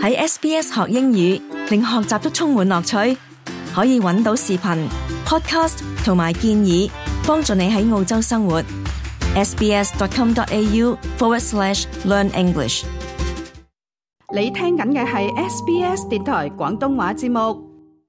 喺 SBS 學英語，令學習都充滿樂趣。可以揾到視頻、podcast 同埋建議，幫助你喺澳洲生活。sbs.com.au/learn English。 你聽緊嘅係 SBS 電台廣東話節目。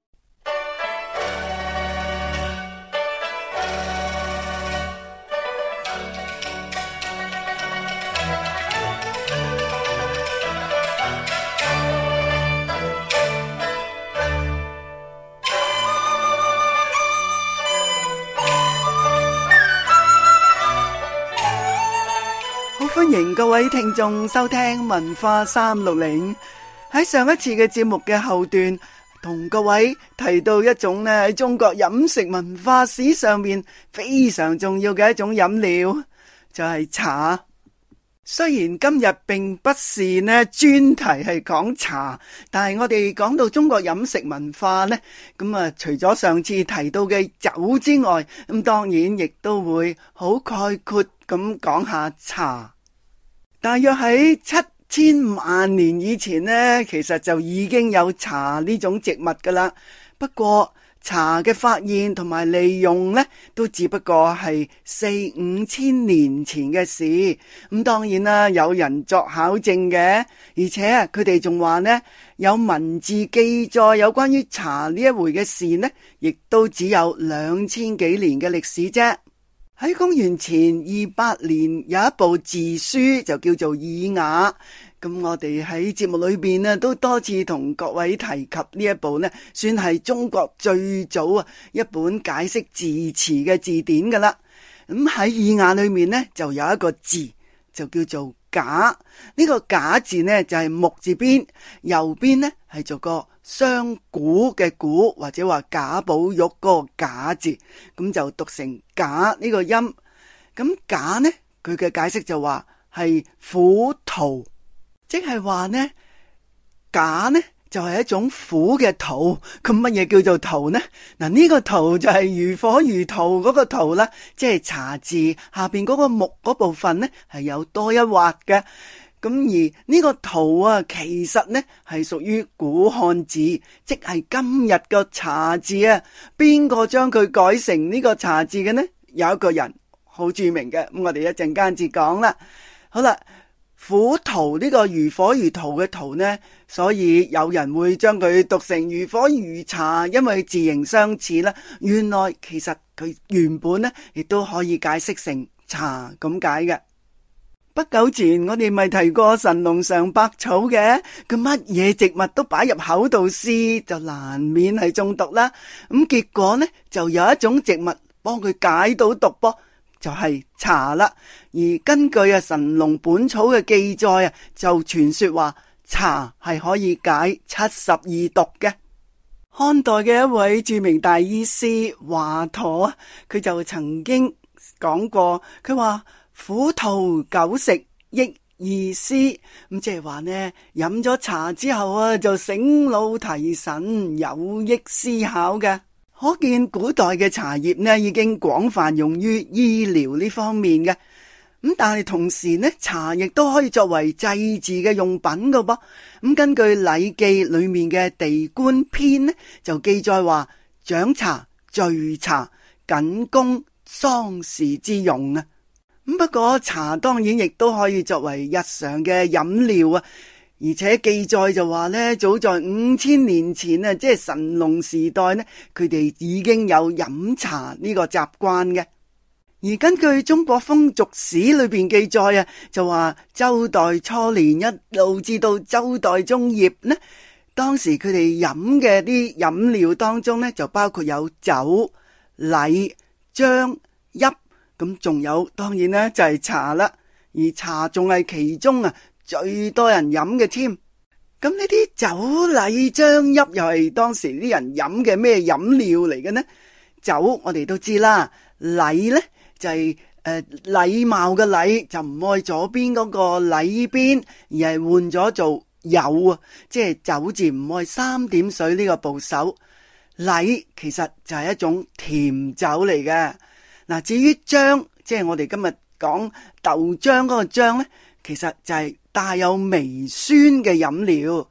歡迎各位聽眾收聽文化360。喺上一次嘅節目嘅後段，同各位提到一種呢喺中國飲食文化史上面非常重要嘅一種飲料，就係茶。雖然今日並不是呢專題係講茶，但係我哋講到中國飲食文化呢，咁啊除咗上次提到嘅酒之外，咁當然亦都會好概括咁講下茶。大約喺7000萬年以前呢，其實就已經有茶呢種植物噶啦。不過茶嘅發現同埋利用呢，都只不過係4-5千年前嘅事。咁當然啦，有人作考證嘅，而且佢哋仲話呢，有文字記載有關於茶呢一回嘅事呢，亦都只有2000幾年嘅歷史啫。喺公元前200年有一部字書就叫做《爾雅》，咁我哋喺節目裏邊呢都多次同各位提及呢一部呢，算係中國最早一本解釋字詞嘅字典噶啦。咁喺《爾雅》裏面呢，就有一個字就叫做賈，呢個賈字呢，就係木字邊，右邊呢係做個雙鼓嘅鼓，或者話賈寶玉嗰個賈字，咁就讀成賈呢個音。咁賈呢，佢嘅解釋就話係苦桃，即係話呢賈呢就係一種苦嘅桃。咁乜嘢叫做桃呢？嗱，呢個桃就係如火如荼嗰個桃啦，即係茶字下邊嗰個木嗰部分呢係有多一畫嘅。咁而呢個桃啊，其實呢係屬於古漢字，即係今日個茶字啊。邊個將佢改成呢個茶字嘅呢？有一個人好著名嘅，咁我哋一陣間至講啦。好啦，苦桃呢個如火如荼嘅荼呢，所以有人會將佢讀成如火如茶，因為字形相似啦。原來其實佢原本呢亦都可以解釋成茶咁解嘅。不久前我哋咪提過神農嘗百草嘅，佢乜嘢植物都擺入口度試，就難免係中毒啦。咁結果呢，就有一種植物幫佢解到毒噃，就係茶啦。而根據神農本草嘅記載啊，就傳說話茶係可以解72毒嘅。漢代嘅一位著名大醫師華佗啊，佢就曾經講過，佢話苦桃久食益二思，咁即係話呢，飲咗茶之後啊，就醒腦提神，有益思考嘅。可見古代嘅茶葉呢，已經廣泛用於醫療呢方面嘅。咁但係同時呢，茶亦都可以作為祭祀嘅用品噶噃。咁根據《禮記》裏面嘅地官篇呢，就記載話掌茶、聚茶僅供喪事之用啊。不過茶當然亦都可以作為日常嘅飲料啊，而且記載就話呢，早在5000年前啊，即係神農時代呢，佢哋已經有飲茶呢個習慣嘅。而根據中國風俗史裏邊記載啊，就話周代初年一路至到周代中葉呢，當時佢哋飲嘅啲飲料當中呢，就包括有酒、禮、漿、邑。咁仲有當然呢就係茶啦，而茶仲係其中最多人飲嘅添。咁呢啲酒、禮、漿、邑又係當時啲人飲嘅咩飲料嚟嘅呢？酒我哋都知啦，禮呢就係禮貌嘅禮，就唔愛左邊嗰個禮邊，而係換咗做酉啊，即係酒字唔愛3點水呢個部首。禮其實就係一種甜酒嚟嘅。嗱，至於漿，即係我哋今日講豆漿嗰個漿呢，其實就係帶有微酸嘅飲料。而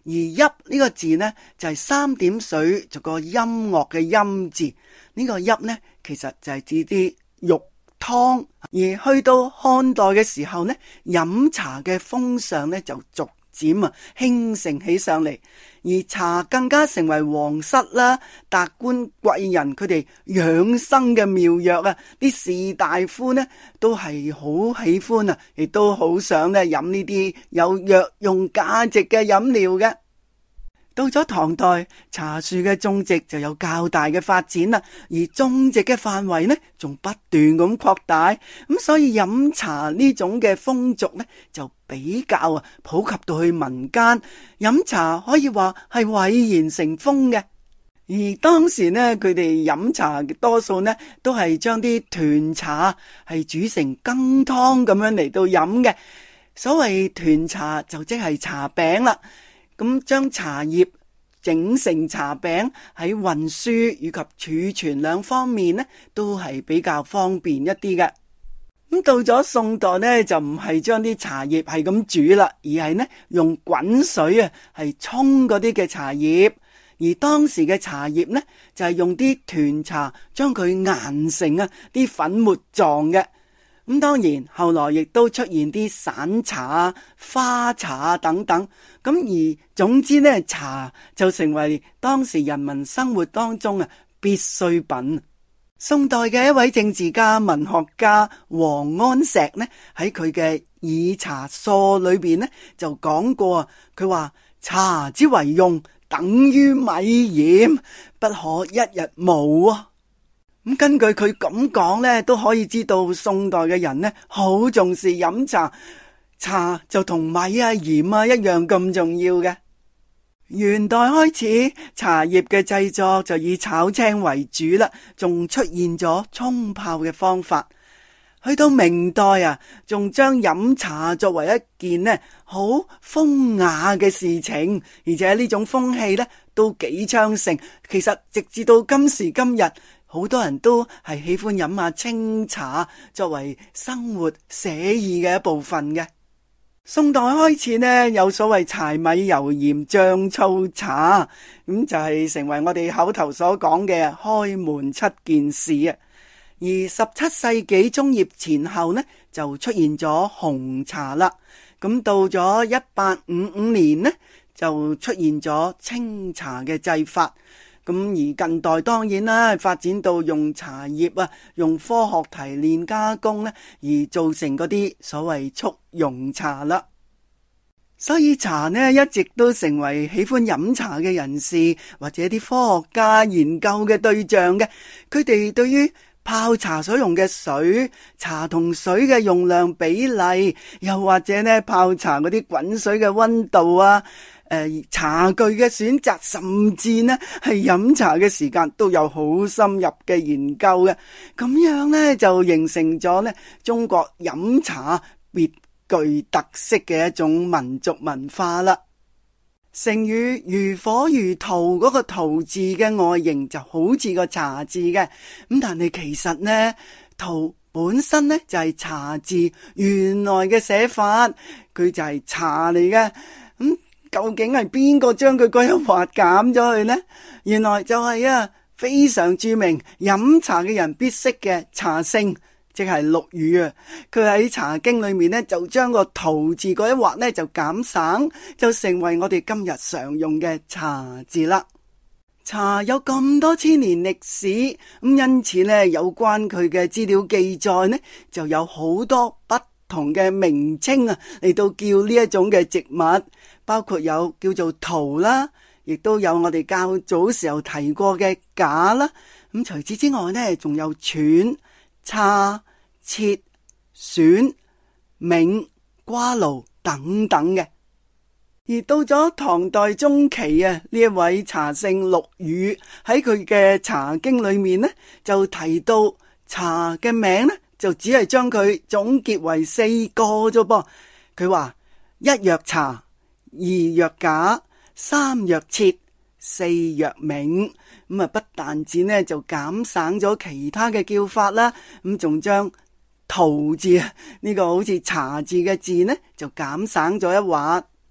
而泣呢個字呢，就係三點水做個音樂嘅音字，呢個泣呢，其實就係指啲肉湯。而去到漢代嘅時候呢，飲茶嘅風尚呢，就逐漸興盛起上嚟，而茶更加成為皇室啦、達官貴人佢哋養生嘅妙藥啊！啲士大夫呢都係好喜歡啊，亦都好想呢飲呢啲有藥用價值嘅飲料嘅。到咗唐代，茶樹嘅種植就有較大嘅發展啦，而種植嘅範圍呢，仲不斷咁擴大，咁所以飲茶呢種嘅風俗呢，就比較普及到去民間，飲茶可以話係蔚然成風嘅。而當時呢，佢哋飲茶多數呢，都係將啲團茶係煮成羹湯咁樣嚟到飲嘅。所謂團茶就即係茶餅啦。咁將茶葉整成茶餅，喺運輸以及儲存兩方面呢，都係比較方便一啲嘅。咁到咗宋代呢，就唔係將啲茶葉係咁煮啦，而係呢用滾水啊，係沖嗰啲嘅茶葉。而當時嘅茶葉呢，就係用啲團茶將佢研成啊啲粉末狀嘅。咁當然後來亦都出現啲散茶啊、花茶啊等等，咁而總之呢，茶就成為當時人民生活當中啊必需品。宋代嘅一位政治家、文學家王安石呢，喺佢嘅《以茶疏》裏邊呢，就講過啊，佢話茶之為用，等於米鹽，不可一日無啊。咁根據佢咁講呢，都可以知道宋代嘅人呢，好重視飲茶，茶就同米啊、鹽啊一樣咁重要嘅。元代開始，茶葉嘅製作就以炒青為主啦，仲出現咗沖泡嘅方法。去到明代啊，仲將飲茶作為一件呢好風雅嘅事情，而且呢種風氣呢都幾昌盛。其實直至到今時今日，好多人都係喜歡飲下清茶，作為生活寫意嘅一部分嘅。宋代開始呢，有所謂柴米油鹽醬醋茶，咁就係成為我哋口頭所講嘅開門七件事啊。而17世紀中葉前後呢，就出現咗紅茶啦。咁到咗1855年呢，就出現咗清茶嘅製法。咁而近代當然啦，發展到用茶葉啊，用科學提煉加工呢，而造成嗰啲所謂速溶茶啦。所以茶呢，一直都成為喜歡飲茶嘅人士或者啲科學家研究嘅對象嘅。佢哋對於泡茶所用嘅水、茶同水嘅用量比例，又或者呢泡茶嗰啲滾水嘅溫度啊，茶具嘅選擇，甚至呢係飲茶嘅時間都有好深入嘅研究嘅。咁樣呢就形成咗呢中國飲茶別具特色嘅一種民族文化啦。成語如火如荼嗰個荼字嘅外形就好似個茶字嘅，咁但係其實呢荼本身呢就係茶字原來嘅寫法，佢就係茶嚟嘅。咁究竟係邊個將佢嗰一劃減咗去呢？原來就係非常著名飲茶嘅人必識嘅茶聖，即係陸羽啊。佢喺茶經裏面呢，就將個荼字嗰一劃呢就減省，就成為我哋今日常用嘅茶字啦。茶有咁多千年歷史，咁因此呢，有關佢嘅資料記載呢，就有好多不同嘅名稱啊，嚟到叫呢一種嘅植物，包括有叫做荼啦，亦都有我哋較早時候提過嘅葭啦。咁除此之外呢，仲有湍、叉、切、選、銘、瓜蘆等等嘅。而到咗唐代中期啊，呢一位茶聖陸羽喺佢嘅茶經裏面呢，就提到茶嘅名呢，就只係將佢總結為4個啫噃。佢話1曰茶，2曰葭，3曰切，4曰銘。咁不但止呢就減省咗其他嘅叫法啦，咁仲將荼字呢個好似茶字嘅字呢就減省咗一劃。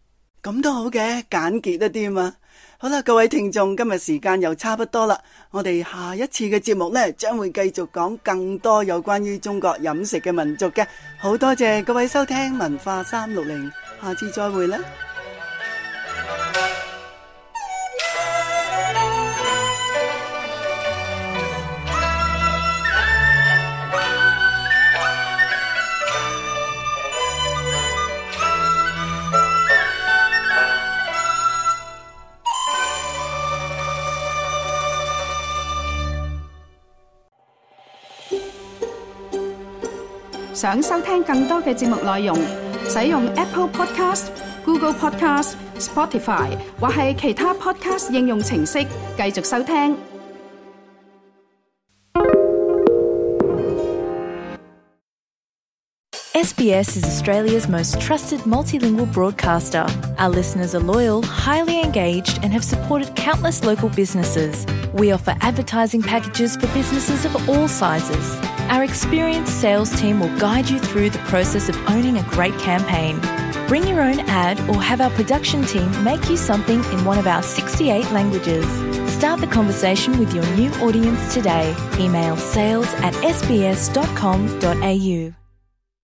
咁都好嘅，簡潔一啲嘛。好啦，各位聽眾，今日時間又差不多啦，我哋下一次嘅節目呢，將會繼續講更多有關於中國飲食嘅民族嘅。好多謝各位收聽文化360，下次再會啦。 想收聽更多嘅節目內容，使用 Apple Podcast、Google Podcast、Spotify 或係其他 Podcast 應用程式繼續收聽。 SBS is Australia's most trusted multilingual broadcaster. Our listeners are loyal, highly engaged, and have supported countless local businesses. We offer advertising packages for businesses of all sizes. Our experienced sales team will guide you through the process of owning a great campaign. Bring your own ad or have our production team make you something in one of our 68 languages. Start the conversation with your new audience today. Email sales@sbs.com.au.